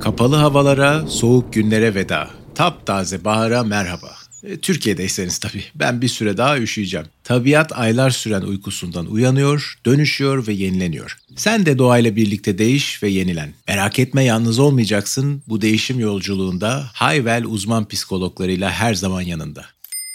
Kapalı havalara, soğuk günlere veda. Taptaze bahara merhaba. Türkiye'deyseniz tabii. Ben bir süre daha üşüyeceğim. Tabiat aylar süren uykusundan uyanıyor, dönüşüyor ve yenileniyor. Sen de doğayla birlikte değiş ve yenilen. Merak etme, yalnız olmayacaksın. Bu değişim yolculuğunda Hayvel uzman psikologlarıyla her zaman yanında.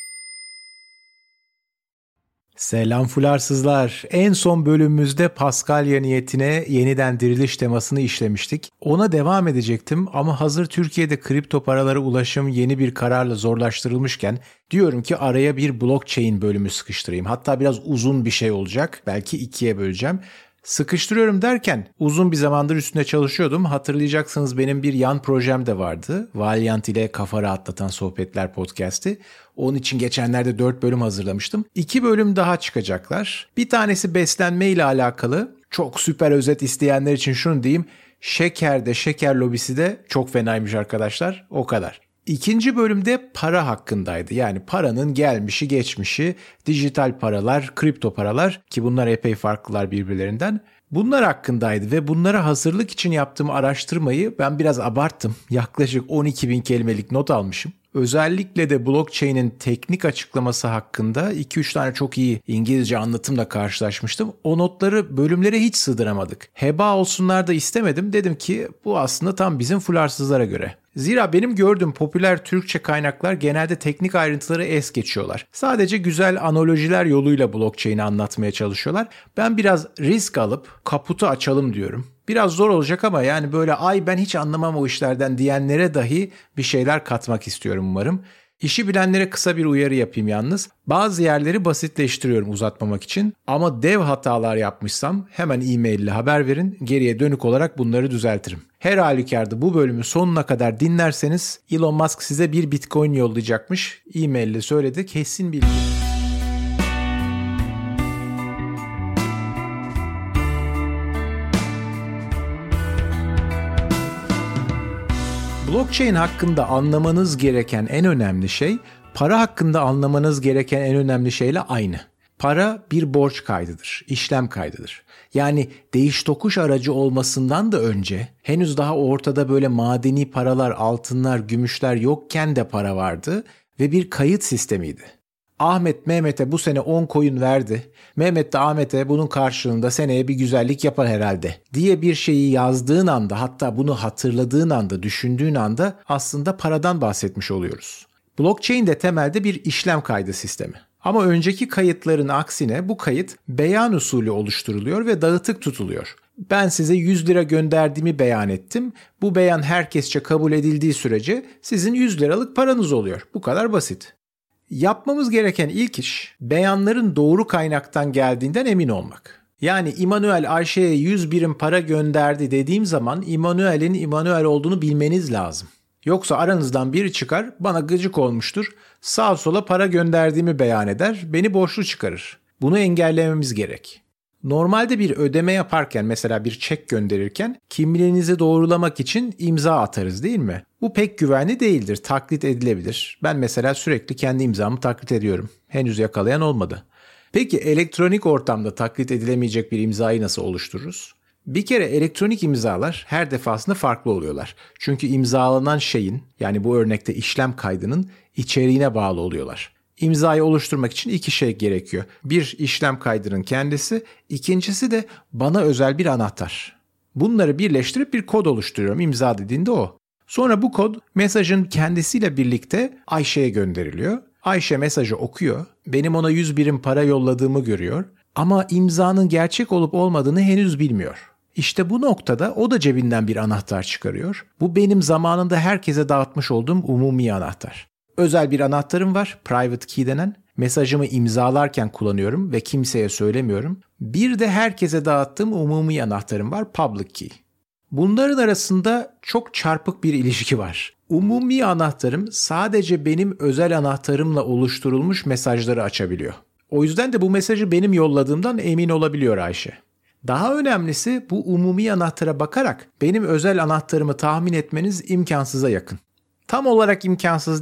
Selam fularsızlar. En son bölümümüzde Paskalya niyetine yeniden diriliş temasını işlemiştik. Ona devam edecektim ama hazır Türkiye'de kripto paralara ulaşım yeni bir kararla zorlaştırılmışken diyorum ki araya bir blockchain bölümü sıkıştırayım. Hatta biraz uzun bir şey olacak. Belki ikiye böleceğim. Sıkıştırıyorum derken uzun bir zamandır üstüne çalışıyordum. Hatırlayacaksınız benim bir yan projem de vardı. Valiant ile Kafa Rahatlatan Sohbetler podcast'i. Onun için geçenlerde 4 bölüm hazırlamıştım. 2 bölüm daha çıkacaklar. Bir tanesi beslenme ile alakalı. Çok süper özet isteyenler için şunu diyeyim. Şeker lobisi de çok fenaymış arkadaşlar. O kadar. İkinci bölümde para hakkındaydı. Yani paranın gelmişi geçmişi, dijital paralar, kripto paralar ki bunlar epey farklılar birbirlerinden. Bunlar hakkındaydı ve bunlara hazırlık için yaptığım araştırmayı ben biraz abarttım. Yaklaşık 12.000 kelimelik not almışım. Özellikle de blockchain'in teknik açıklaması hakkında 2-3 tane çok iyi İngilizce anlatımla karşılaşmıştım. O notları bölümlere hiç sığdıramadık. Heba olsunlar da istemedim. Dedim ki bu aslında tam bizim fularsızlara göre. Zira benim gördüğüm popüler Türkçe kaynaklar genelde teknik ayrıntıları es geçiyorlar. Sadece güzel analojiler yoluyla blockchain'i anlatmaya çalışıyorlar. Ben biraz risk alıp kaputu açalım diyorum. Biraz zor olacak ama yani böyle ben hiç anlamam o işlerden diyenlere dahi bir şeyler katmak istiyorum umarım. İşi bilenlere kısa bir uyarı yapayım yalnız. Bazı yerleri basitleştiriyorum uzatmamak için ama dev hatalar yapmışsam hemen e-mail ile haber verin. Geriye dönük olarak bunları düzeltirim. Her halükarda bu bölümü sonuna kadar dinlerseniz Elon Musk size bir Bitcoin yollayacakmış. E-mail ile söyledi, kesin bilgi. Blockchain hakkında anlamanız gereken en önemli şey, para hakkında anlamanız gereken en önemli şeyle aynı. Para bir borç kaydıdır, işlem kaydıdır. Yani değiş tokuş aracı olmasından da önce, henüz daha ortada böyle madeni paralar, altınlar, gümüşler yokken de para vardı ve bir kayıt sistemiydi. Ahmet Mehmet'e bu sene 10 koyun verdi. Mehmet de Ahmet'e bunun karşılığında seneye bir güzellik yapar herhalde diye bir şeyi yazdığın anda, hatta bunu hatırladığın anda, düşündüğün anda aslında paradan bahsetmiş oluyoruz. Blockchain de temelde bir işlem kaydı sistemi. Ama önceki kayıtların aksine bu kayıt beyan usulü oluşturuluyor ve dağıtık tutuluyor. Ben size 100 lira gönderdiğimi beyan ettim. Bu beyan herkesçe kabul edildiği sürece sizin 100 liralık paranız oluyor. Bu kadar basit. Yapmamız gereken ilk iş, beyanların doğru kaynaktan geldiğinden emin olmak. Yani İmanuel Ayşe'ye 100 birim para gönderdi dediğim zaman İmanuel'in İmanuel olduğunu bilmeniz lazım. Yoksa aranızdan biri çıkar, bana gıcık olmuştur, sağa sola para gönderdiğimi beyan eder, beni borçlu çıkarır. Bunu engellememiz gerek. Normalde bir ödeme yaparken, mesela bir çek gönderirken kimliğinizi doğrulamak için imza atarız değil mi? Bu pek güvenli değildir, taklit edilebilir. Ben mesela sürekli kendi imzamı taklit ediyorum. Henüz yakalayan olmadı. Peki elektronik ortamda taklit edilemeyecek bir imzayı nasıl oluştururuz? Bir kere elektronik imzalar her defasında farklı oluyorlar. Çünkü imzalanan şeyin, yani bu örnekte işlem kaydının içeriğine bağlı oluyorlar. İmzayı oluşturmak için 2 şey gerekiyor. Bir, işlem kaydının kendisi, ikincisi de bana özel bir anahtar. Bunları birleştirip bir kod oluşturuyorum. İmza dediğinde o. Sonra bu kod mesajın kendisiyle birlikte Ayşe'ye gönderiliyor. Ayşe mesajı okuyor. Benim ona 100 birim para yolladığımı görüyor. Ama imzanın gerçek olup olmadığını henüz bilmiyor. İşte bu noktada o da cebinden bir anahtar çıkarıyor. Bu benim zamanında herkese dağıtmış olduğum umumi anahtar. Özel bir anahtarım var, private key denen. Mesajımı imzalarken kullanıyorum ve kimseye söylemiyorum. Bir de herkese dağıttığım umumi anahtarım var, public key. Bunların arasında çok çarpık bir ilişki var. Umumi anahtarım sadece benim özel anahtarımla oluşturulmuş mesajları açabiliyor. O yüzden de bu mesajı benim yolladığımdan emin olabiliyor Ayşe. Daha önemlisi, bu umumi anahtara bakarak benim özel anahtarımı tahmin etmeniz imkansıza yakın. Tam olarak imkansız değil.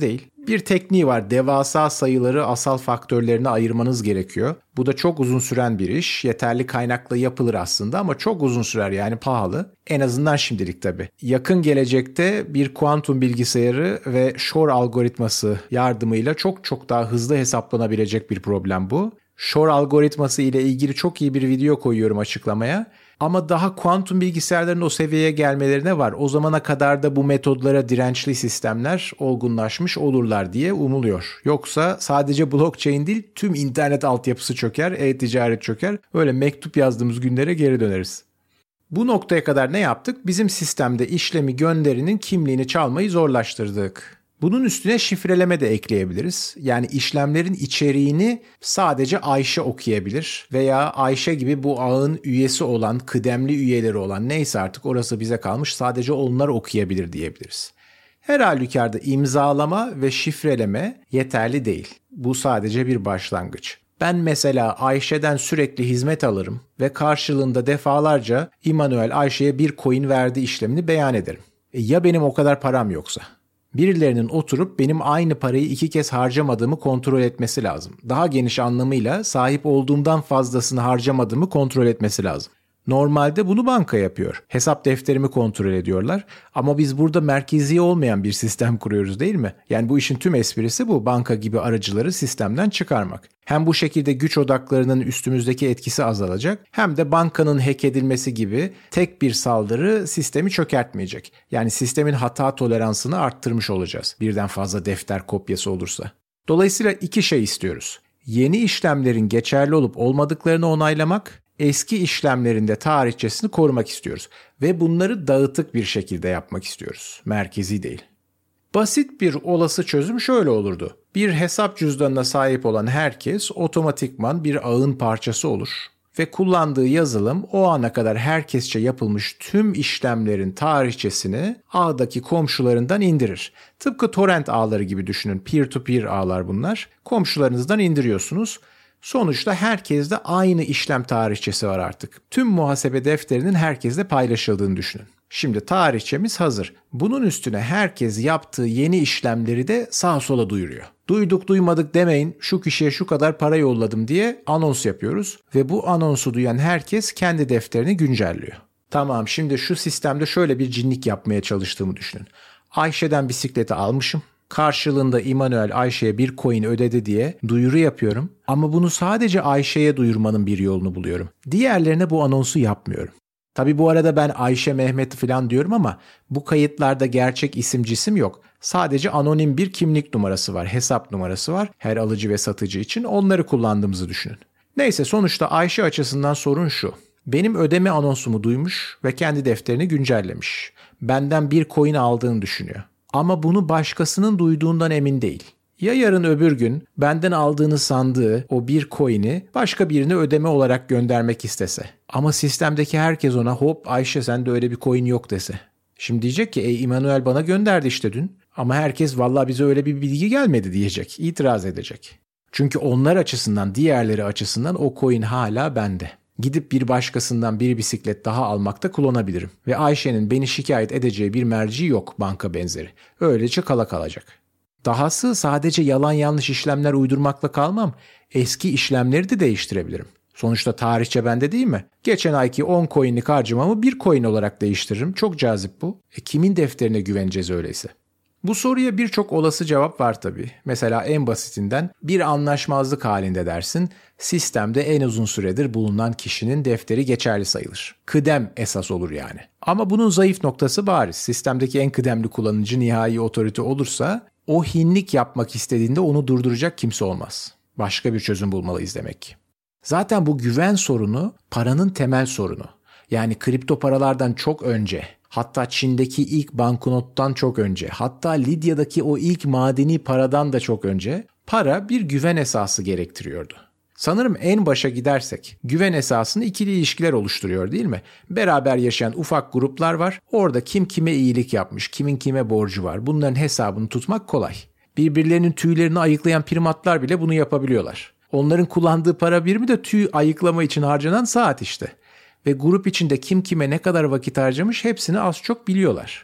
Bir tekniği var. Devasa sayıları asal faktörlerine ayırmanız gerekiyor. Bu da çok uzun süren bir iş. Yeterli kaynakla yapılır aslında ama çok uzun sürer, yani pahalı. En azından şimdilik tabii. Yakın gelecekte bir kuantum bilgisayarı ve Shor algoritması yardımıyla çok daha hızlı hesaplanabilecek bir problem bu. Shor algoritması ile ilgili çok iyi bir video koyuyorum açıklamaya. Ama daha kuantum bilgisayarların o seviyeye gelmelerine var. O zamana kadar da bu metodlara dirençli sistemler olgunlaşmış olurlar diye umuluyor. Yoksa sadece blockchain değil, tüm internet altyapısı çöker, e-ticaret çöker. Öyle mektup yazdığımız günlere geri döneriz. Bu noktaya kadar ne yaptık? Bizim sistemde işlemi gönderinin kimliğini çalmayı zorlaştırdık. Bunun üstüne şifreleme de ekleyebiliriz. Yani işlemlerin içeriğini sadece Ayşe okuyabilir veya Ayşe gibi bu ağın üyesi olan, kıdemli üyeleri olan, neyse artık orası bize kalmış, sadece onlar okuyabilir diyebiliriz. Her halükarda imzalama ve şifreleme yeterli değil. Bu sadece bir başlangıç. Ben mesela Ayşe'den sürekli hizmet alırım ve karşılığında defalarca İmanuel Ayşe'ye bir coin verdi işlemini beyan ederim. Ya benim o kadar param yoksa? Birilerinin oturup benim aynı parayı 2 kez harcamadığımı kontrol etmesi lazım. Daha geniş anlamıyla sahip olduğumdan fazlasını harcamadığımı kontrol etmesi lazım. Normalde bunu banka yapıyor. Hesap defterimi kontrol ediyorlar. Ama biz burada merkezi olmayan bir sistem kuruyoruz, değil mi? Yani bu işin tüm esprisi bu. Banka gibi aracıları sistemden çıkarmak. Hem bu şekilde güç odaklarının üstümüzdeki etkisi azalacak, hem de bankanın hack edilmesi gibi tek bir saldırı sistemi çökertmeyecek. Yani sistemin hata toleransını arttırmış olacağız birden fazla defter kopyası olursa. Dolayısıyla 2 şey istiyoruz. Yeni işlemlerin geçerli olup olmadıklarını onaylamak, eski işlemlerinde tarihçesini korumak istiyoruz ve bunları dağıtık bir şekilde yapmak istiyoruz, merkezi değil. Basit bir olası çözüm şöyle olurdu. Bir hesap cüzdanına sahip olan herkes otomatikman bir ağın parçası olur ve kullandığı yazılım o ana kadar herkesçe yapılmış tüm işlemlerin tarihçesini ağdaki komşularından indirir. Tıpkı torrent ağları gibi düşünün, peer-to-peer ağlar bunlar. Komşularınızdan indiriyorsunuz. Sonuçta herkeste aynı işlem tarihçesi var artık. Tüm muhasebe defterinin herkesle paylaşıldığını düşünün. Şimdi tarihçemiz hazır. Bunun üstüne herkes yaptığı yeni işlemleri de sağa sola duyuruyor. Duyduk duymadık demeyin, şu kişiye şu kadar para yolladım diye anons yapıyoruz ve bu anonsu duyan herkes kendi defterini güncelliyor. Tamam, şimdi şu sistemde şöyle bir cinlik yapmaya çalıştığımı düşünün. Ayşe'den bisikleti almışım. Karşılığında İmanuel Ayşe'ye bir coin ödedi diye duyuru yapıyorum. Ama bunu sadece Ayşe'ye duyurmanın bir yolunu buluyorum. Diğerlerine bu anonsu yapmıyorum. Tabi bu arada ben Ayşe Mehmet falan diyorum ama bu kayıtlarda gerçek isim cisim yok. Sadece anonim bir kimlik numarası var, hesap numarası var her alıcı ve satıcı için, onları kullandığımızı düşünün. Neyse, sonuçta Ayşe açısından sorun şu. Benim ödeme anonsumu duymuş ve kendi defterini güncellemiş. Benden bir coin aldığını düşünüyor. Ama bunu başkasının duyduğundan emin değil. Ya yarın öbür gün benden aldığını sandığı o bir coin'i başka birine ödeme olarak göndermek istese. Ama sistemdeki herkes ona hop Ayşe sende öyle bir coin yok dese. Şimdi diyecek ki İmanuel bana gönderdi işte dün. Ama herkes vallahi bize öyle bir bilgi gelmedi diyecek. İtiraz edecek. Çünkü onlar açısından, diğerleri açısından o coin hala bende. Gidip bir başkasından bir bisiklet daha almakta kullanabilirim. Ve Ayşe'nin beni şikayet edeceği bir merci yok, banka benzeri. Öylece kala kalacak. Dahası sadece yalan yanlış işlemler uydurmakla kalmam. Eski işlemleri de değiştirebilirim. Sonuçta tarihçe bende değil mi? Geçen ayki 10 coin'lik harcamamı 1 coin olarak değiştiririm. Çok cazip bu. Kimin defterine güveneceğiz öyleyse? Bu soruya birçok olası cevap var tabii. Mesela en basitinden bir anlaşmazlık halinde dersin. Sistemde en uzun süredir bulunan kişinin defteri geçerli sayılır. Kıdem esas olur yani. Ama bunun zayıf noktası bariz. Sistemdeki en kıdemli kullanıcı nihai otorite olursa o hinlik yapmak istediğinde onu durduracak kimse olmaz. Başka bir çözüm bulmalıyız demek ki. Zaten bu güven sorunu paranın temel sorunu. Yani kripto paralardan çok önce, hatta Çin'deki ilk banknottan çok önce, hatta Lidya'daki o ilk madeni paradan da çok önce para bir güven esası gerektiriyordu. Sanırım en başa gidersek güven esasını ikili ilişkiler oluşturuyor değil mi? Beraber yaşayan ufak gruplar var. Orada kim kime iyilik yapmış, kimin kime borcu var. Bunların hesabını tutmak kolay. Birbirlerinin tüylerini ayıklayan primatlar bile bunu yapabiliyorlar. Onların kullandığı para birimi de tüy ayıklama için harcanan saat işte. Ve grup içinde kim kime ne kadar vakit harcamış hepsini az çok biliyorlar.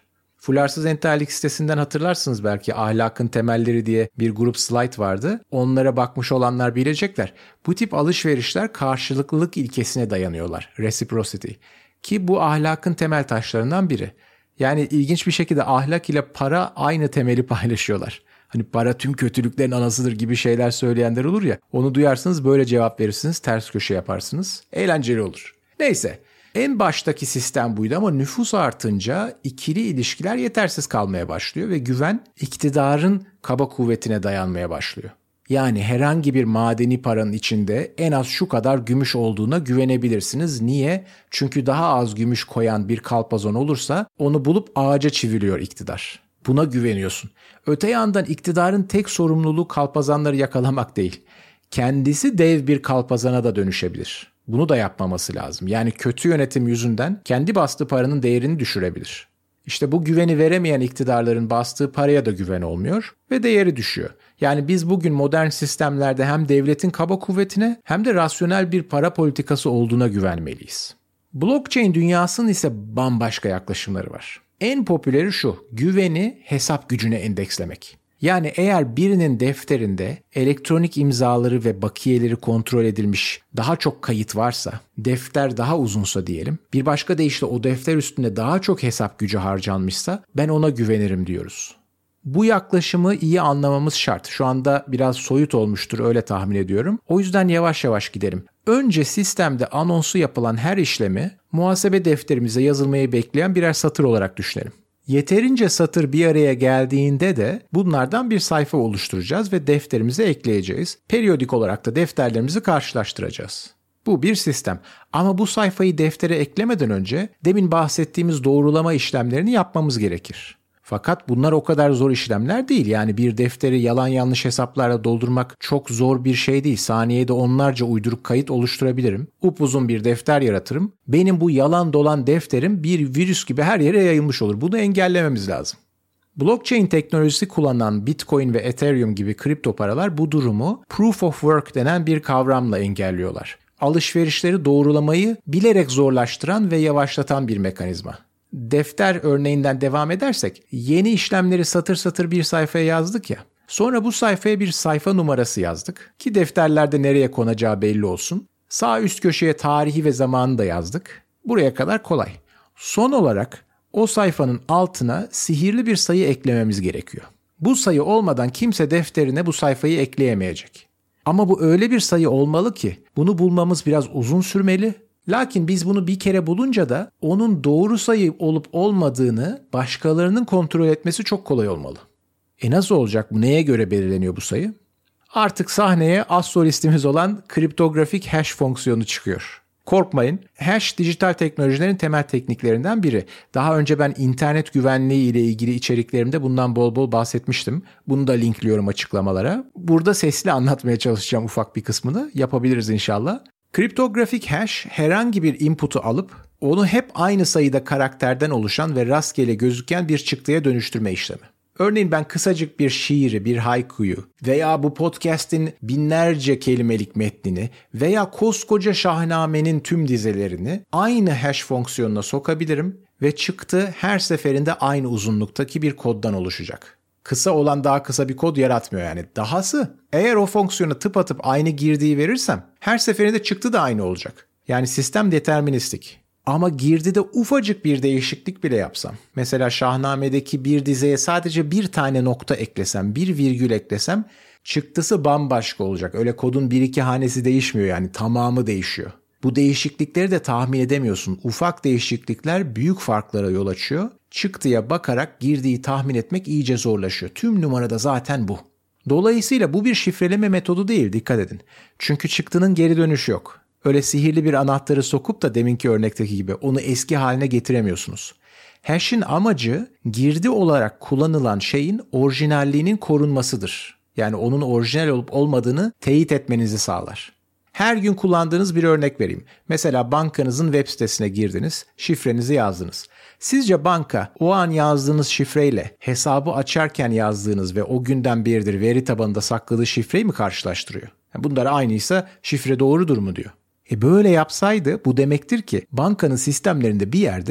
Fularsız Entellik sitesinden hatırlarsınız belki, ahlakın temelleri diye bir grup slide vardı. Onlara bakmış olanlar bilecekler. Bu tip alışverişler karşılıklılık ilkesine dayanıyorlar. Reciprocity. Ki bu ahlakın temel taşlarından biri. Yani ilginç bir şekilde ahlak ile para aynı temeli paylaşıyorlar. Hani para tüm kötülüklerin anasıdır gibi şeyler söyleyenler olur ya. Onu duyarsınız, böyle cevap verirsiniz, ters köşe yaparsınız. Eğlenceli olur. Neyse. En baştaki sistem buydu ama nüfus artınca ikili ilişkiler yetersiz kalmaya başlıyor ve güven iktidarın kaba kuvvetine dayanmaya başlıyor. Yani herhangi bir madeni paranın içinde en az şu kadar gümüş olduğuna güvenebilirsiniz. Niye? Çünkü daha az gümüş koyan bir kalpazon olursa onu bulup ağaca çiviliyor iktidar. Buna güveniyorsun. Öte yandan iktidarın tek sorumluluğu kalpazanları yakalamak değil. Kendisi dev bir kalpazana da dönüşebilir. Bunu da yapmaması lazım. Yani kötü yönetim yüzünden kendi bastığı paranın değerini düşürebilir. İşte bu güveni veremeyen iktidarların bastığı paraya da güven olmuyor ve değeri düşüyor. Yani biz bugün modern sistemlerde hem devletin kaba kuvvetine hem de rasyonel bir para politikası olduğuna güvenmeliyiz. Blockchain dünyasının ise bambaşka yaklaşımları var. En popüleri şu: güveni hesap gücüne endekslemek. Yani eğer birinin defterinde elektronik imzaları ve bakiyeleri kontrol edilmiş daha çok kayıt varsa, defter daha uzunsa diyelim, bir başka deyişle o defter üstünde daha çok hesap gücü harcanmışsa ben ona güvenirim diyoruz. Bu yaklaşımı iyi anlamamız şart. Şu anda biraz soyut olmuştur, öyle tahmin ediyorum. O yüzden yavaş yavaş gidelim. Önce sistemde anonsu yapılan her işlemi muhasebe defterimize yazılmayı bekleyen birer satır olarak düşünelim. Yeterince satır bir araya geldiğinde de bunlardan bir sayfa oluşturacağız ve defterimize ekleyeceğiz. Periyodik olarak da defterlerimizi karşılaştıracağız. Bu bir sistem. Ama bu sayfayı deftere eklemeden önce demin bahsettiğimiz doğrulama işlemlerini yapmamız gerekir. Fakat bunlar o kadar zor işlemler değil. Yani bir defteri yalan yanlış hesaplarla doldurmak çok zor bir şey değil. Saniyede onlarca uyduruk kayıt oluşturabilirim. Upuzun bir defter yaratırım. Benim bu yalan dolan defterim bir virüs gibi her yere yayılmış olur. Bunu engellememiz lazım. Blockchain teknolojisi kullanan Bitcoin ve Ethereum gibi kripto paralar bu durumu Proof of Work denen bir kavramla engelliyorlar. Alışverişleri doğrulamayı bilerek zorlaştıran ve yavaşlatan bir mekanizma. Defter örneğinden devam edersek, yeni işlemleri satır satır bir sayfaya yazdık ya. Sonra bu sayfaya bir sayfa numarası yazdık ki defterlerde nereye konacağı belli olsun. Sağ üst köşeye tarihi ve zamanı da yazdık. Buraya kadar kolay. Son olarak o sayfanın altına sihirli bir sayı eklememiz gerekiyor. Bu sayı olmadan kimse defterine bu sayfayı ekleyemeyecek. Ama bu öyle bir sayı olmalı ki bunu bulmamız biraz uzun sürmeli. Lakin biz bunu bir kere bulunca da onun doğru sayı olup olmadığını başkalarının kontrol etmesi çok kolay olmalı. Nasıl olacak bu? Neye göre belirleniyor bu sayı? Artık sahneye astrolistimiz olan kriptografik hash fonksiyonu çıkıyor. Korkmayın, hash dijital teknolojilerin temel tekniklerinden biri. Daha önce ben internet güvenliği ile ilgili içeriklerimde bundan bol bol bahsetmiştim. Bunu da linkliyorum açıklamalara. Burada sesli anlatmaya çalışacağım ufak bir kısmını. Yapabiliriz inşallah. Kriptografik hash herhangi bir input'u alıp onu hep aynı sayıda karakterden oluşan ve rastgele gözüken bir çıktıya dönüştürme işlemi. Örneğin ben kısacık bir şiiri, bir haikuyu veya bu podcast'in binlerce kelimelik metnini veya koskoca Şahnamene'nin tüm dizelerini aynı hash fonksiyonuna sokabilirim ve çıktı her seferinde aynı uzunluktaki bir koddan oluşacak. Kısa olan daha kısa bir kod yaratmıyor yani. Dahası eğer o fonksiyona tıpatıp aynı girdiği verirsem her seferinde çıktı da aynı olacak. Yani sistem deterministik. Ama girdide ufacık bir değişiklik bile yapsam, mesela Şahname'deki bir dizeye sadece bir tane nokta eklesem, bir virgül eklesem çıktısı bambaşka olacak. Öyle kodun bir iki hanesi değişmiyor, yani tamamı değişiyor. Bu değişiklikleri de tahmin edemiyorsun. Ufak değişiklikler büyük farklara yol açıyor. Çıktıya bakarak girdiği tahmin etmek iyice zorlaşıyor. Tüm numarada zaten bu. Dolayısıyla bu bir şifreleme metodu değil, dikkat edin. Çünkü çıktının geri dönüşü yok. Öyle sihirli bir anahtarı sokup da deminki örnekteki gibi onu eski haline getiremiyorsunuz. Hash'in amacı girdi olarak kullanılan şeyin orijinalliğinin korunmasıdır. Yani onun orijinal olup olmadığını teyit etmenizi sağlar. Her gün kullandığınız bir örnek vereyim. Mesela bankanızın web sitesine girdiniz, şifrenizi yazdınız. Sizce banka o an yazdığınız şifreyle hesabı açarken yazdığınız ve o günden beridir veri tabanında sakladığı şifreyi mi karşılaştırıyor? Bunlar aynıysa şifre doğrudur mu diyor. Böyle yapsaydı bu demektir ki bankanın sistemlerinde bir yerde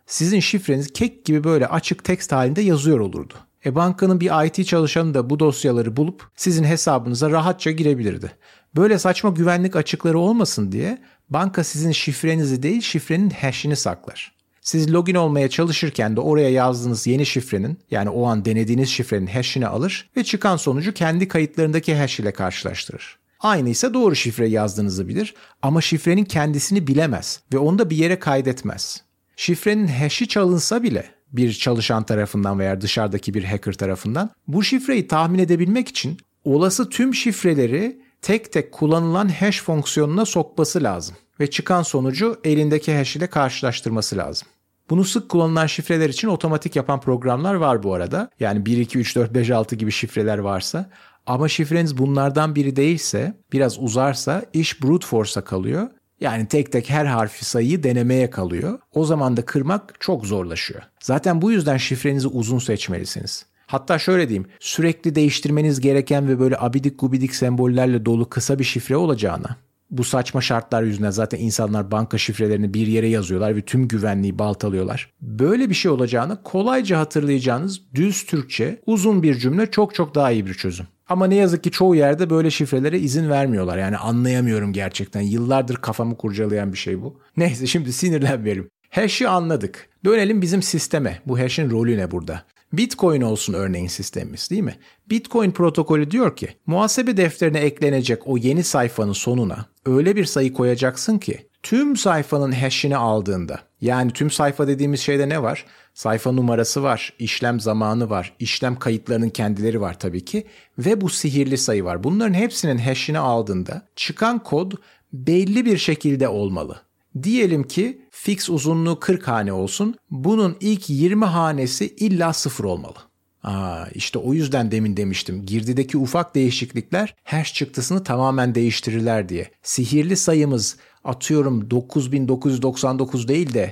Sizin şifreniz kek gibi böyle açık tekst halinde yazıyor olurdu. Bankanın bir IT çalışanı da bu dosyaları bulup sizin hesabınıza rahatça girebilirdi. Böyle saçma güvenlik açıkları olmasın diye banka sizin şifrenizi değil şifrenin hash'ini saklar. Siz login olmaya çalışırken de oraya yazdığınız yeni şifrenin, yani o an denediğiniz şifrenin hash'ini alır ve çıkan sonucu kendi kayıtlarındaki hash ile karşılaştırır. Aynı ise doğru şifre yazdığınızı bilir ama şifrenin kendisini bilemez ve onu da bir yere kaydetmez. Şifrenin hash'i çalınsa bile bir çalışan tarafından veya dışarıdaki bir hacker tarafından bu şifreyi tahmin edebilmek için olası tüm şifreleri tek tek kullanılan hash fonksiyonuna sokması lazım ve çıkan sonucu elindeki hash ile karşılaştırması lazım. Bunu sık kullanılan şifreler için otomatik yapan programlar var bu arada. Yani 1, 2, 3, 4, 5, 6 gibi şifreler varsa. Ama şifreniz bunlardan biri değilse, biraz uzarsa iş brute force'a kalıyor. Yani tek tek her harfi sayıyı denemeye kalıyor. O zaman da kırmak çok zorlaşıyor. Zaten bu yüzden şifrenizi uzun seçmelisiniz. Hatta şöyle diyeyim, sürekli değiştirmeniz gereken ve böyle abidik gubidik sembollerle dolu kısa bir şifre olacağına, bu saçma şartlar yüzünden zaten insanlar banka şifrelerini bir yere yazıyorlar ve tüm güvenliği baltalıyorlar. Böyle bir şey olacağına kolayca hatırlayacağınız düz Türkçe uzun bir cümle çok daha iyi bir çözüm. Ama ne yazık ki çoğu yerde böyle şifrelere izin vermiyorlar. Yani anlayamıyorum gerçekten. Yıllardır kafamı kurcalayan bir şey bu. Neyse şimdi sinirlenmeyelim. Hash'i anladık. Dönelim bizim sisteme. Bu hash'in rolü ne burada? Bitcoin olsun örneğin sistemimiz, değil mi? Bitcoin protokolü diyor ki muhasebe defterine eklenecek o yeni sayfanın sonuna öyle bir sayı koyacaksın ki tüm sayfanın hash'ini aldığında, yani tüm sayfa dediğimiz şeyde ne var? Sayfa numarası var, işlem zamanı var, işlem kayıtlarının kendileri var tabii ki ve bu sihirli sayı var. Bunların hepsinin hash'ini aldığında çıkan kod belli bir şekilde olmalı. Diyelim ki fix uzunluğu 40 hane olsun. Bunun ilk 20 hanesi illa 0 olmalı. İşte o yüzden demin demiştim. Girdideki ufak değişiklikler hash çıktısını tamamen değiştirirler diye. Sihirli sayımız atıyorum 9999 değil de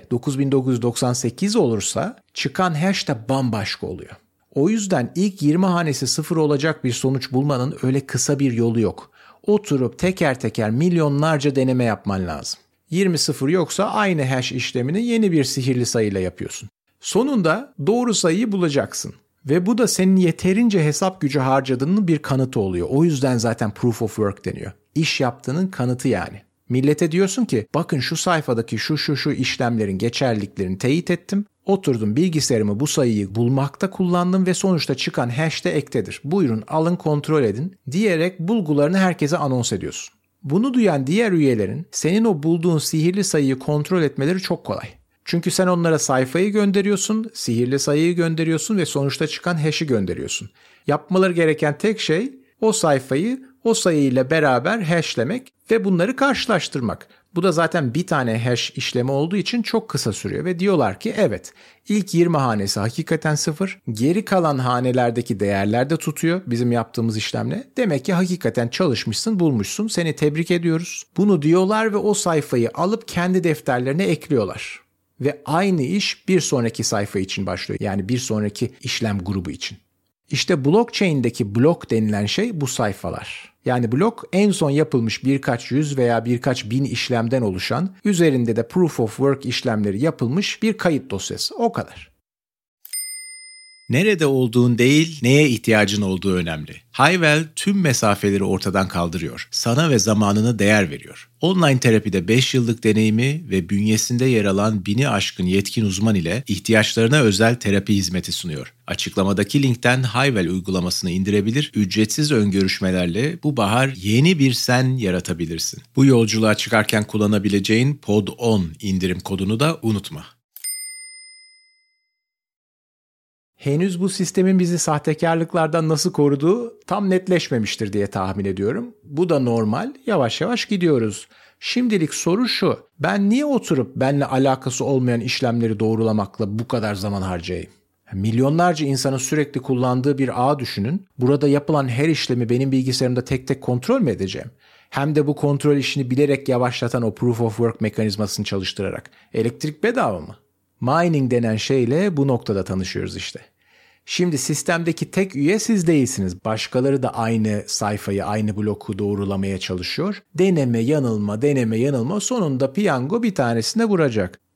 9998 olursa çıkan hash da bambaşka oluyor. O yüzden ilk 20 hanesi 0 olacak bir sonuç bulmanın öyle kısa bir yolu yok. Oturup teker teker milyonlarca deneme yapman lazım. 20-0 yoksa aynı hash işlemini yeni bir sihirli sayıyla yapıyorsun. Sonunda doğru sayıyı bulacaksın. Ve bu da senin yeterince hesap gücü harcadığının bir kanıtı oluyor. O yüzden zaten proof of work deniyor. İş yaptığının kanıtı yani. Millete diyorsun ki bakın şu sayfadaki şu işlemlerin geçerliliklerini teyit ettim. Oturdum bilgisayarımı bu sayıyı bulmakta kullandım ve sonuçta çıkan hash de ektedir. Buyurun alın kontrol edin diyerek bulgularını herkese anons ediyorsun. Bunu duyan diğer üyelerin senin o bulduğun sihirli sayıyı kontrol etmeleri çok kolay. Çünkü sen onlara sayfayı gönderiyorsun, sihirli sayıyı gönderiyorsun ve sonuçta çıkan hash'i gönderiyorsun. Yapmaları gereken tek şey o sayfayı o sayıyla beraber hashlemek ve bunları karşılaştırmak. Bu da zaten bir tane hash işlemi olduğu için çok kısa sürüyor ve diyorlar ki evet ilk 20 hanesi hakikaten 0, geri kalan hanelerdeki değerler de tutuyor bizim yaptığımız işlemle. Demek ki hakikaten çalışmışsın, bulmuşsun, seni tebrik ediyoruz. Bunu diyorlar ve o sayfayı alıp kendi defterlerine ekliyorlar. Ve aynı iş bir sonraki sayfa için başlıyor. Yani bir sonraki işlem grubu için. İşte blockchain'deki blok denilen şey bu sayfalar. Yani blok en son yapılmış birkaç yüz veya birkaç bin işlemden oluşan, üzerinde de proof of work işlemleri yapılmış bir kayıt dosyası. O kadar. Nerede olduğun değil, neye ihtiyacın olduğu önemli. Hayvel tüm mesafeleri ortadan kaldırıyor. Sana ve zamanına değer veriyor. Online terapide 5 yıllık deneyimi ve bünyesinde yer alan 1000'i aşkın yetkin uzman ile ihtiyaçlarına özel terapi hizmeti sunuyor. Açıklamadaki linkten Hayvel uygulamasını indirebilir, ücretsiz öngörüşmelerle bu bahar yeni bir sen yaratabilirsin. Bu yolculuğa çıkarken kullanabileceğin POD10 indirim kodunu da unutma. Henüz bu sistemin bizi sahtekarlıklardan nasıl koruduğu tam netleşmemiştir diye tahmin ediyorum. Bu da normal, yavaş yavaş gidiyoruz. Şimdilik soru şu, ben niye oturup benimle alakası olmayan işlemleri doğrulamakla bu kadar zaman harcayayım? Milyonlarca insanın sürekli kullandığı bir ağ düşünün. Burada yapılan her işlemi benim bilgisayarımda tek tek kontrol mü edeceğim? Hem de bu kontrol işini bilerek yavaşlatan o proof of work mekanizmasını çalıştırarak. Elektrik bedava mı? Mining denen şeyle bu noktada tanışıyoruz işte. Şimdi sistemdeki tek üye siz değilsiniz. Başkaları da aynı sayfayı, aynı bloku doğrulamaya çalışıyor. Deneme yanılma sonunda piyango bir tanesine vuracak.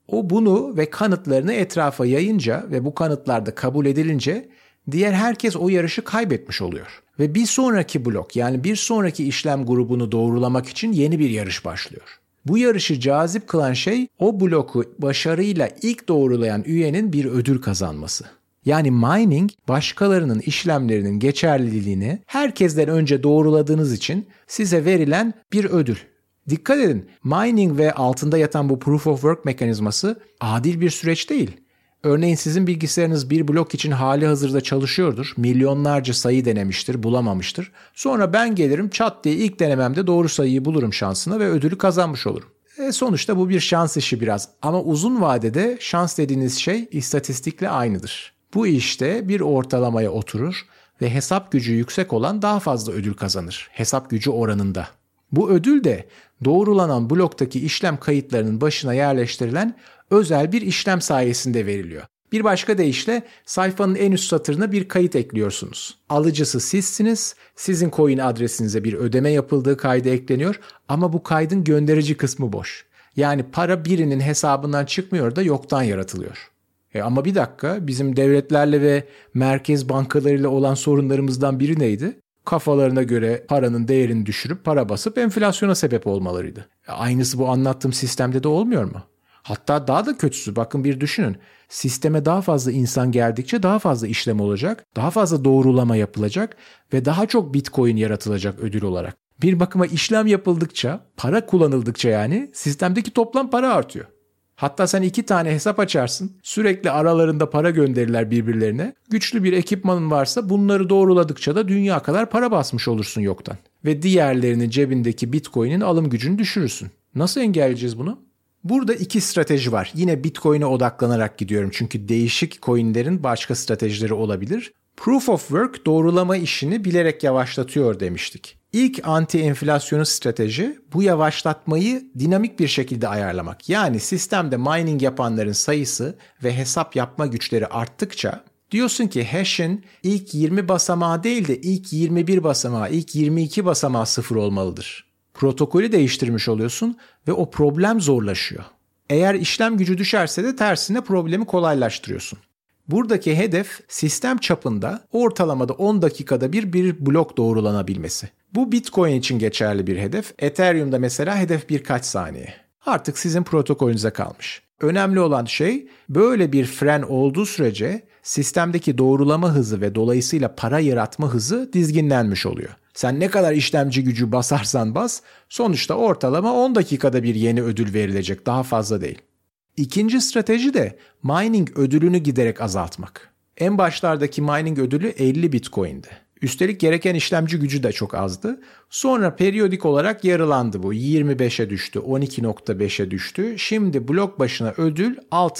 O bunu ve kanıtlarını etrafa yayınca ve bu kanıtlar da kabul edilince diğer herkes o yarışı kaybetmiş oluyor. Ve bir sonraki blok, yani bir sonraki işlem grubunu doğrulamak için yeni bir yarış başlıyor. Bu yarışı cazip kılan şey o bloku başarıyla ilk doğrulayan üyenin bir ödül kazanması. Yani mining, başkalarının işlemlerinin geçerliliğini herkesten önce doğruladığınız için size verilen bir ödül. Dikkat edin, mining ve altında yatan bu proof of work mekanizması adil bir süreç değil. Örneğin sizin bilgisayarınız bir blok için hali hazırda çalışıyordur, milyonlarca sayı denemiştir, bulamamıştır. Sonra ben gelirim çat diye ilk denememde doğru sayıyı bulurum şansına ve ödülü kazanmış olurum. Sonuçta bu bir şans işi biraz ama uzun vadede şans dediğiniz şey istatistikle aynıdır. Bu işte bir ortalamaya oturur ve hesap gücü yüksek olan daha fazla ödül kazanır, hesap gücü oranında. Bu ödül de doğrulanan bloktaki işlem kayıtlarının başına yerleştirilen özel bir işlem sayesinde veriliyor. Bir başka deyişle sayfanın en üst satırına bir kayıt ekliyorsunuz. Alıcısı sizsiniz, sizin coin adresinize bir ödeme yapıldığı kaydı ekleniyor ama bu kaydın gönderici kısmı boş. Yani para birinin hesabından çıkmıyor da yoktan yaratılıyor. Ama bir dakika, bizim devletlerle ve merkez bankalarıyla olan sorunlarımızdan biri neydi? Kafalarına göre paranın değerini düşürüp para basıp enflasyona sebep olmalarıydı. Aynısı bu anlattığım sistemde de olmuyor mu? Hatta daha da kötüsü, bakın bir düşünün. Sisteme daha fazla insan geldikçe daha fazla işlem olacak, daha fazla doğrulama yapılacak ve daha çok bitcoin yaratılacak ödül olarak. Bir bakıma işlem yapıldıkça, para kullanıldıkça yani sistemdeki toplam para artıyor. Hatta sen 2 tane hesap açarsın, sürekli aralarında para gönderirler birbirlerine. Güçlü bir ekipmanın varsa bunları doğruladıkça da dünya kadar para basmış olursun yoktan. Ve diğerlerinin cebindeki bitcoin'in alım gücünü düşürürsün. Nasıl engelleyeceğiz bunu? Burada 2 strateji var. Yine Bitcoin'e odaklanarak gidiyorum çünkü değişik coinlerin başka stratejileri olabilir. Proof of Work doğrulama işini bilerek yavaşlatıyor demiştik. İlk anti-enflasyonist strateji bu yavaşlatmayı dinamik bir şekilde ayarlamak. Yani sistemde mining yapanların sayısı ve hesap yapma güçleri arttıkça diyorsun ki hash'in ilk 20 basamağı değil de ilk 21 basamağı, ilk 22 basamağı sıfır olmalıdır. Protokolü değiştirmiş oluyorsun ve o problem zorlaşıyor. Eğer işlem gücü düşerse de tersine problemi kolaylaştırıyorsun. Buradaki hedef sistem çapında ortalamada 10 dakikada bir blok doğrulanabilmesi. Bu Bitcoin için geçerli bir hedef. Ethereum'da mesela hedef birkaç saniye. Artık sizin protokolünüze kalmış. Önemli olan şey böyle bir fren olduğu sürece sistemdeki doğrulama hızı ve dolayısıyla para yaratma hızı dizginlenmiş oluyor. Sen ne kadar işlemci gücü basarsan bas, sonuçta ortalama 10 dakikada bir yeni ödül verilecek, daha fazla değil. İkinci strateji de mining ödülünü giderek azaltmak. En başlardaki mining ödülü 50 Bitcoin'di. Üstelik gereken işlemci gücü de çok azdı. Sonra periyodik olarak yarılandı bu. 25'e düştü, 12.5'e düştü. Şimdi blok başına ödül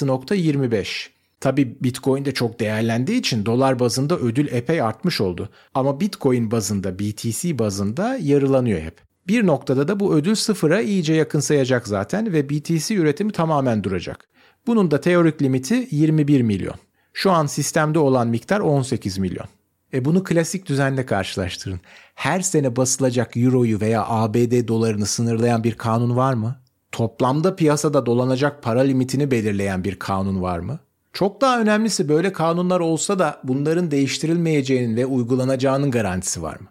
6.25. Tabii Bitcoin de çok değerlendiği için dolar bazında ödül epey artmış oldu. Ama Bitcoin bazında, BTC bazında yarılanıyor hep. Bir noktada da bu ödül sıfıra iyice yakınsayacak zaten ve BTC üretimi tamamen duracak. Bunun da teorik limiti 21 milyon. Şu an sistemde olan miktar 18 milyon. Bunu klasik düzenle karşılaştırın. Her sene basılacak euroyu veya ABD dolarını sınırlayan bir kanun var mı? Toplamda piyasada dolanacak para limitini belirleyen bir kanun var mı? Çok daha önemlisi, böyle kanunlar olsa da bunların değiştirilmeyeceğinin ve uygulanacağının garantisi var mı?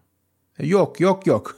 Yok.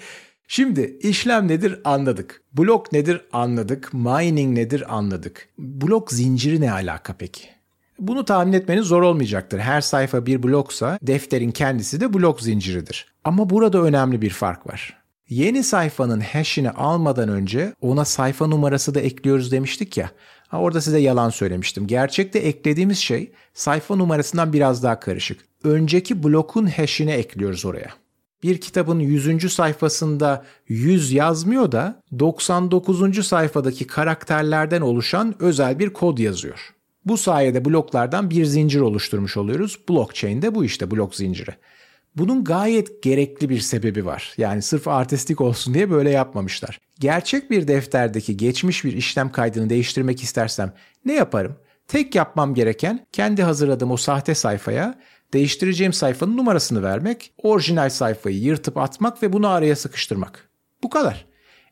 Şimdi işlem nedir anladık. Blok nedir anladık. Mining nedir anladık. Blok zinciri ne alaka peki? Bunu tahmin etmeniz zor olmayacaktır. Her sayfa bir bloksa defterin kendisi de blok zinciridir. Ama burada önemli bir fark var. Yeni sayfanın hash'ini almadan önce ona sayfa numarası da ekliyoruz demiştik ya. Orada size yalan söylemiştim. Gerçekte eklediğimiz şey sayfa numarasından biraz daha karışık. Önceki blokun hash'ini ekliyoruz oraya. Bir kitabın 100. sayfasında 100 yazmıyor da 99. sayfadaki karakterlerden oluşan özel bir kod yazıyor. Bu sayede bloklardan bir zincir oluşturmuş oluyoruz. Blockchain'de bu işte blok zinciri. Bunun gayet gerekli bir sebebi var. Yani sırf artistik olsun diye böyle yapmamışlar. Gerçek bir defterdeki geçmiş bir işlem kaydını değiştirmek istersem ne yaparım? Tek yapmam gereken kendi hazırladığım o sahte sayfaya değiştireceğim sayfanın numarasını vermek, orijinal sayfayı yırtıp atmak ve bunu araya sıkıştırmak. Bu kadar.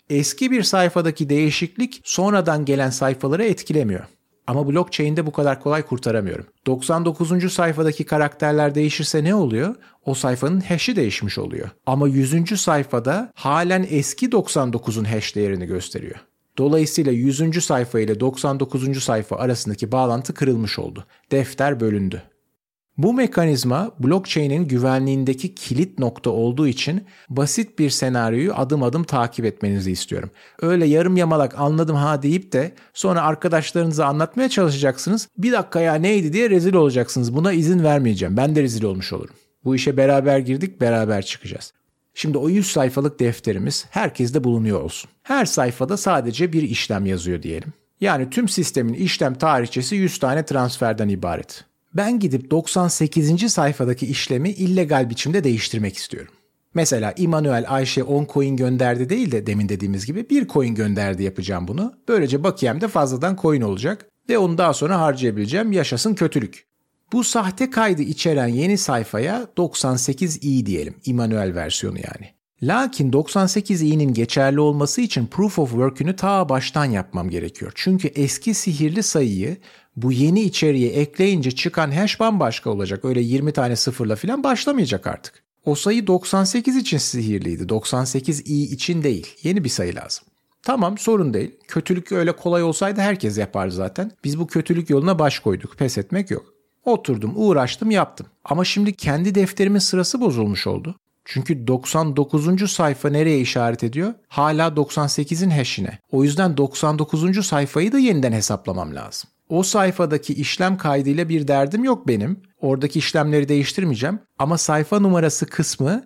Eski bir sayfadaki değişiklik sonradan gelen sayfaları etkilemiyor. Ama blockchain'de bu kadar kolay kurtaramıyorum. 99. sayfadaki karakterler değişirse ne oluyor? O sayfanın hash'i değişmiş oluyor. Ama 100. sayfada halen eski 99'un hash değerini gösteriyor. Dolayısıyla 100. sayfa ile 99. sayfa arasındaki bağlantı kırılmış oldu. Defter bölündü. Bu mekanizma blockchain'in güvenliğindeki kilit nokta olduğu için basit bir senaryoyu adım adım takip etmenizi istiyorum. Öyle yarım yamalak anladım ha deyip de sonra arkadaşlarınıza anlatmaya çalışacaksınız. Bir dakika ya neydi diye rezil olacaksınız. Buna izin vermeyeceğim. Ben de rezil olmuş olurum. Bu işe beraber girdik, beraber çıkacağız. Şimdi o 100 sayfalık defterimiz herkeste bulunuyor olsun. Her sayfada sadece bir işlem yazıyor diyelim. Yani tüm sistemin işlem tarihçesi 100 tane transferden ibaret. Ben gidip 98. sayfadaki işlemi illegal biçimde değiştirmek istiyorum. Mesela Immanuel Ayşe 10 coin gönderdi değil de demin dediğimiz gibi 1 coin gönderdi yapacağım bunu. Böylece bakiyemde fazladan coin olacak ve onu daha sonra harcayabileceğim, yaşasın kötülük. Bu sahte kaydı içeren yeni sayfaya 98i diyelim, Immanuel versiyonu yani. Lakin 98i'nin geçerli olması için proof of work'ünü ta baştan yapmam gerekiyor. Çünkü eski sihirli sayıyı bu yeni içeriğe ekleyince çıkan hash bambaşka olacak. Öyle 20 tane sıfırla falan başlamayacak artık. O sayı 98 için sihirliydi. 98i için değil. Yeni bir sayı lazım. Tamam, sorun değil. Kötülük öyle kolay olsaydı herkes yapardı zaten. Biz bu kötülük yoluna baş koyduk. Pes etmek yok. Oturdum, uğraştım, yaptım. Ama şimdi kendi defterimin sırası bozulmuş oldu. Çünkü 99. sayfa nereye işaret ediyor? Hala 98'in hash'ine. O yüzden 99. sayfayı da yeniden hesaplamam lazım. O sayfadaki işlem kaydıyla bir derdim yok benim. Oradaki işlemleri değiştirmeyeceğim. Ama sayfa numarası kısmı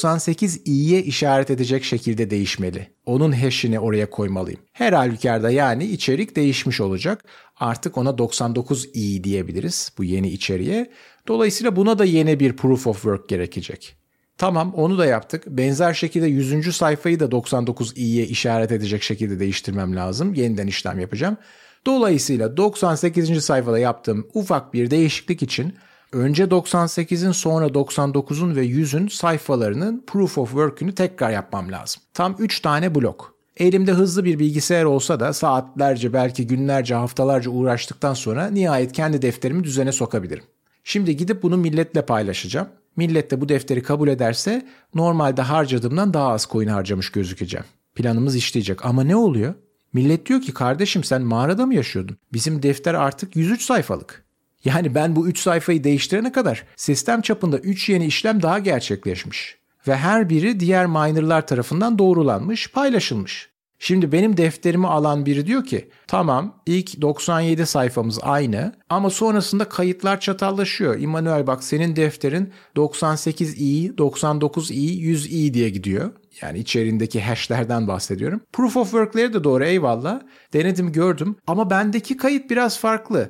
98i'ye işaret edecek şekilde değişmeli. Onun hash'ini oraya koymalıyım. Her halükarda yani içerik değişmiş olacak. Artık ona 99i diyebiliriz bu yeni içeriğe. Dolayısıyla buna da yeni bir proof of work gerekecek. Tamam, onu da yaptık. Benzer şekilde 100. sayfayı da 99i'ye işaret edecek şekilde değiştirmem lazım. Yeniden işlem yapacağım. Dolayısıyla 98. sayfada yaptığım ufak bir değişiklik için önce 98'in sonra 99'un ve 100'ün sayfalarının proof of work'ünü tekrar yapmam lazım. Tam 3 tane blok. Elimde hızlı bir bilgisayar olsa da saatlerce, belki günlerce, haftalarca uğraştıktan sonra nihayet kendi defterimi düzene sokabilirim. Şimdi gidip bunu milletle paylaşacağım. Millet de bu defteri kabul ederse normalde harcadığımdan daha az coin harcamış gözükeceğim. Planımız işleyecek ama ne oluyor? Millet diyor ki kardeşim sen mağarada mı yaşıyordun? Bizim defter artık 103 sayfalık. Yani ben bu 3 sayfayı değiştirene kadar sistem çapında 3 yeni işlem daha gerçekleşmiş. Ve her biri diğer minerlar tarafından doğrulanmış, paylaşılmış. Şimdi benim defterimi alan biri diyor ki tamam ilk 97 sayfamız aynı ama sonrasında kayıtlar çatallaşıyor. Immanuel bak senin defterin 98i, 99i, 100i diye gidiyor. Yani içeriğindeki hashlerden bahsediyorum. Proof of work'leri de doğru eyvallah. Denedim gördüm ama bendeki kayıt biraz farklı.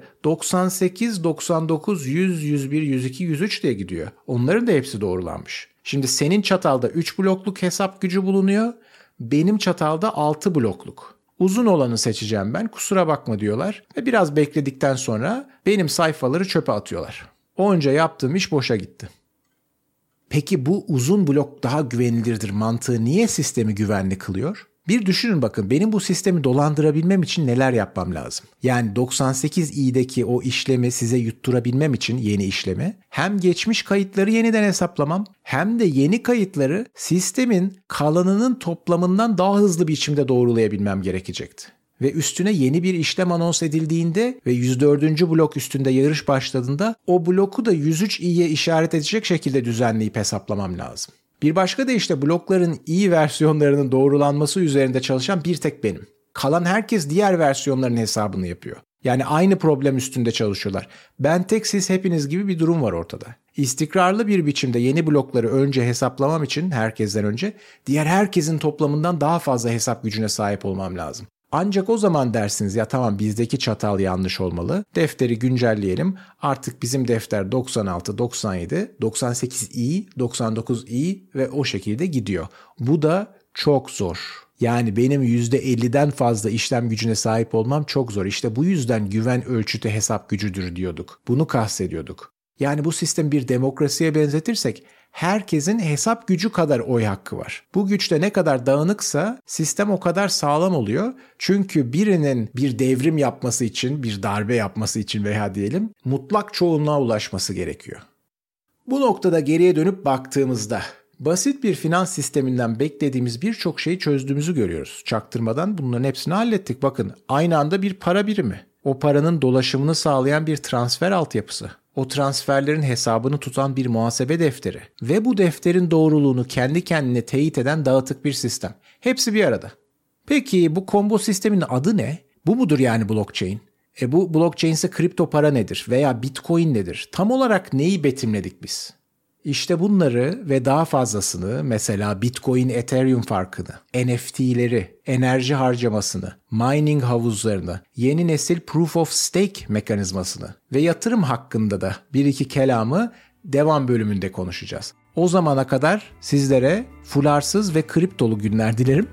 98, 99, 100, 101, 102, 103 diye gidiyor. Onların da hepsi doğrulanmış. Şimdi senin çatalda 3 blokluk hesap gücü bulunuyor. Benim çatalda 6 blokluk. Uzun olanı seçeceğim ben, kusura bakma diyorlar ve biraz bekledikten sonra benim sayfaları çöpe atıyorlar. Onca yaptığım iş boşa gitti. Peki bu uzun blok daha güvenilirdir mantığı niye sistemi güvenli kılıyor? Bir düşünün bakın, benim bu sistemi dolandırabilmem için neler yapmam lazım? Yani 98i'deki o işlemi size yutturabilmem için yeni işlemi hem geçmiş kayıtları yeniden hesaplamam hem de yeni kayıtları sistemin kalanının toplamından daha hızlı bir biçimde doğrulayabilmem gerekecekti. Ve üstüne yeni bir işlem anons edildiğinde ve 104. blok üstünde yarış başladığında o bloku da 103i'ye işaret edecek şekilde düzenleyip hesaplamam lazım. Bir başka da işte blokların iyi versiyonlarının doğrulanması üzerinde çalışan bir tek benim. Kalan herkes diğer versiyonların hesabını yapıyor. Yani aynı problem üstünde çalışıyorlar. Ben tek siz hepiniz gibi bir durum var ortada. İstikrarlı bir biçimde yeni blokları önce hesaplamam için herkesten önce diğer herkesin toplamından daha fazla hesap gücüne sahip olmam lazım. Ancak o zaman dersiniz ya tamam bizdeki çatal yanlış olmalı. Defteri güncelleyelim. Artık bizim defter 96, 97, 98i, 99i ve o şekilde gidiyor. Bu da çok zor. Yani benim %50'den fazla işlem gücüne sahip olmam çok zor. İşte bu yüzden güven ölçütü hesap gücüdür diyorduk. Bunu kastediyorduk. Yani bu sistemi bir demokrasiye benzetirsek herkesin hesap gücü kadar oy hakkı var. Bu güç de ne kadar dağınıksa sistem o kadar sağlam oluyor. Çünkü birinin bir devrim yapması için, bir darbe yapması için veya diyelim mutlak çoğunluğa ulaşması gerekiyor. Bu noktada geriye dönüp baktığımızda basit bir finans sisteminden beklediğimiz birçok şeyi çözdüğümüzü görüyoruz. Çaktırmadan bunların hepsini hallettik. Bakın, aynı anda bir para birimi. O paranın dolaşımını sağlayan bir transfer altyapısı. O transferlerin hesabını tutan bir muhasebe defteri. Ve bu defterin doğruluğunu kendi kendine teyit eden dağıtık bir sistem. Hepsi bir arada. Peki bu combo sistemin adı ne? Bu mudur yani blockchain? Bu blockchain ise kripto para nedir veya bitcoin nedir? Tam olarak neyi betimledik biz? İşte bunları ve daha fazlasını, mesela Bitcoin Ethereum farkını, NFT'leri, enerji harcamasını, mining havuzlarını, yeni nesil Proof of Stake mekanizmasını ve yatırım hakkında da bir iki kelamı devam bölümünde konuşacağız. O zamana kadar sizlere fularsız ve kriptolu günler dilerim.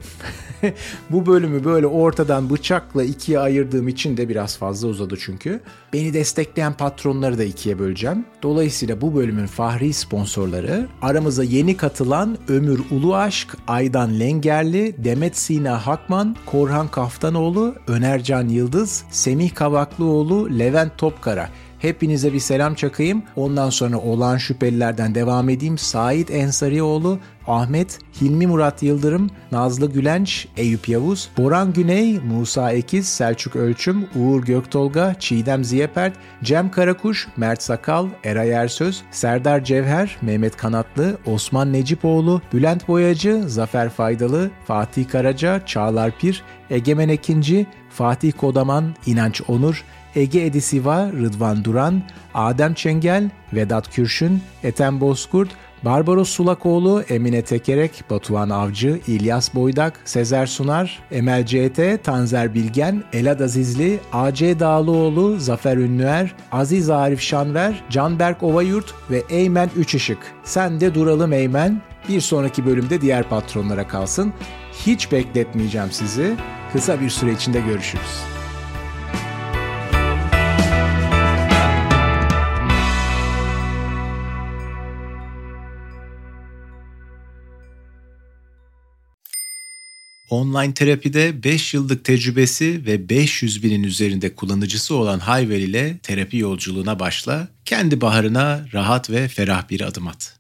Bu bölümü böyle ortadan bıçakla ikiye ayırdığım için de biraz fazla uzadı çünkü. Beni destekleyen patronları da ikiye böleceğim. Dolayısıyla bu bölümün fahri sponsorları aramıza yeni katılan Ömür Uluaşk, Aydan Lengerli, Demet Sina Hakman, Korhan Kaftanoğlu, Önercan Yıldız, Semih Kavaklıoğlu, Levent Topkara. Hepinize bir selam çakayım. Ondan sonra olağan şüphelilerden devam edeyim. Sait Ensarioğlu, Ahmet, Hilmi Murat Yıldırım, Nazlı Gülenç, Eyüp Yavuz, Boran Güney, Musa Ekiz, Selçuk Ölçüm, Uğur Göktolga, Çiğdem Ziyepert, Cem Karakuş, Mert Sakal, Eray Ersöz, Serdar Cevher, Mehmet Kanatlı, Osman Necipoğlu, Bülent Boyacı, Zafer Faydalı, Fatih Karaca, Çağlar Pir, Egemen Ekinci, Fatih Kodaman, İnanç Onur, Ege Edisiva, Rıdvan Duran, Adem Çengel, Vedat Kürşün, Ethem Bozkurt, Barbaros Sulakoğlu, Emine Tekerek, Batuhan Avcı, İlyas Boydak, Sezer Sunar, Emel CT, Tanzer Bilgen, Elad Azizli, AC Dağlıoğlu, Zafer Ünlüer, Aziz Arif Şanver, Canberk Ovayurt ve Eymen Üçışık. Sen de duralım Eymen. Bir sonraki bölümde diğer patronlara kalsın. Hiç bekletmeyeceğim sizi. Kısa bir süre içinde görüşürüz. Online terapide 5 yıllık tecrübesi ve 500 binin üzerinde kullanıcısı olan Hayvel ile terapi yolculuğuna başla, kendi baharına rahat ve ferah bir adım at.